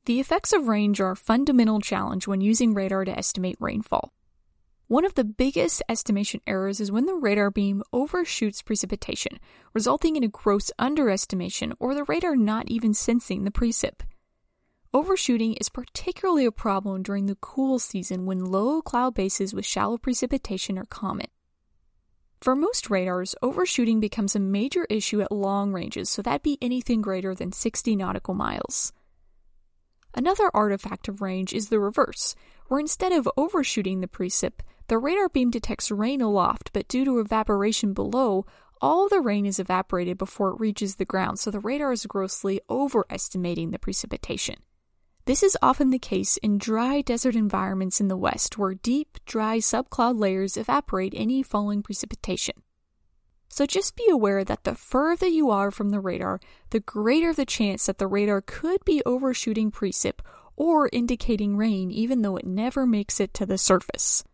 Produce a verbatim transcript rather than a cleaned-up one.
The effects of range are a fundamental challenge when using radar to estimate rainfall. One of the biggest estimation errors is when the radar beam overshoots precipitation, resulting in a gross underestimation or the radar not even sensing the precip. Overshooting is particularly a problem during the cool season when low cloud bases with shallow precipitation are common. For most radars, overshooting becomes a major issue at long ranges, so that'd be anything greater than sixty nautical miles. Another artifact of range is the reverse, where instead of overshooting the precip, the radar beam detects rain aloft, but due to evaporation below, all of the rain is evaporated before it reaches the ground, so the radar is grossly overestimating the precipitation. This is often the case in dry desert environments in the west, where deep, dry subcloud layers evaporate any falling precipitation. So just be aware that the further you are from the radar, the greater the chance that the radar could be overshooting precip or indicating rain even though it never makes it to the surface.